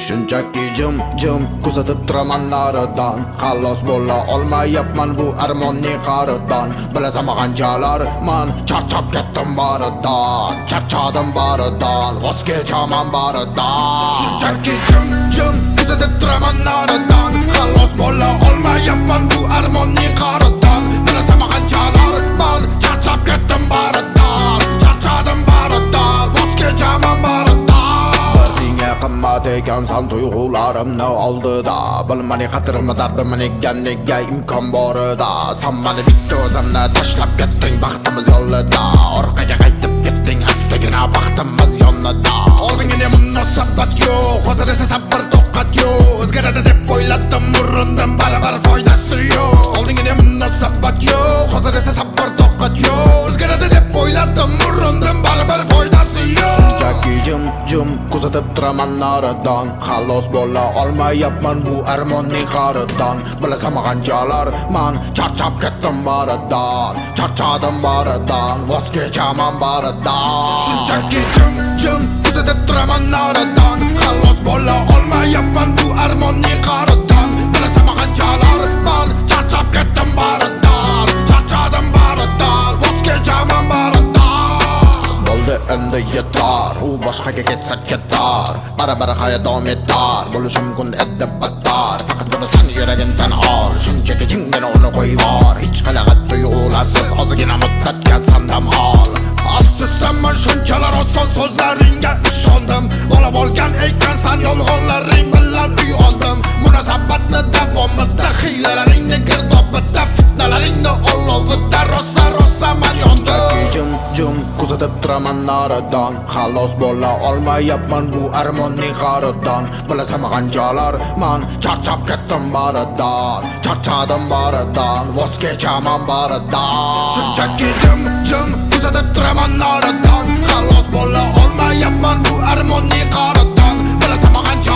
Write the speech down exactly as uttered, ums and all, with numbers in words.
Shunchaki jim jim kuzatib turaman naridan. Xalos bo'la olmayapman bu armonning qaridan. Bilasan qanchalar man charchab ketdim baridan. Charchadim baridan, voz kechaman baridan. Shunchaki jim jim kuzatib turaman naridan. Xalos bo'la olmayapman bu armonning qaridan. Bilasan qanchalar man charchab ketdim baridan. Charchadim baridan, voz kechaman baridan. Qimmat ekansan tuyg'ularimni oldida. Bilmani qadrimni dardimni nega nega imkon borida. Sen meni bitta o'zimni tashlab ketding baxtimiz yo'lida. Orqaga qaytib ketding astagina baxtimiz yonida. Oldingga munosabat yo'q, hozir esa sabr toqat yo'q. O'zgaradi deb o'yladim, urindim baribir foydasi yo'q. Oldingga munosabat yo'q, hozir esa sabr toqat yo'q. O'zgaradi deb o'yladim, urindim baribir foydasi yo'q. Shunchaki jim jim kuzatib turaman naridan. Xalos bo'la olmayapman bu armonning qaridan. Bilasan qanchalar man charchab ketdim baridan. Charchadim baridan, voz kechaman baridan. Shunchaki jim jim kuzatib turaman naridan. Xalos bo'la olmayapman bu armonning qaridan. Bilasan qanchalar man charchab ketdim baridan. Charchadim baridan, voz kechaman baridan. Bo'ldi endi yetar, u boshqaga ketsa ketar. Baribir hayot davom etar, bo'lishi mumkin edi battar. Faqat buni sen yuragingdan ol, shunchaki jimgina uni qo'yib yubor. Hech qanaqa tuyg'ularsiz ozgina muddatga san dam ol. Afsusdan men shunchalar oson so'zlaringga ishondim. Olib olgan ekansan yolg'onlaring bilan uy oldim. Munosabatni davomida hiylalaringni girdobida, fitnalaringni olovida rosa rosa men yondim. Jim jim kuzatib turaman naridan. Xalos bo'la olmayapman bu armonning qaridan. Bilasan qanchalar man charchab ketdim baridan. Charchadim baridan, voz kechaman baridan. Shunchaki jim jim kuzatib turaman naridan. Xalos bo'la olmayapman bu armonning qaridan. Bilasan qanchalar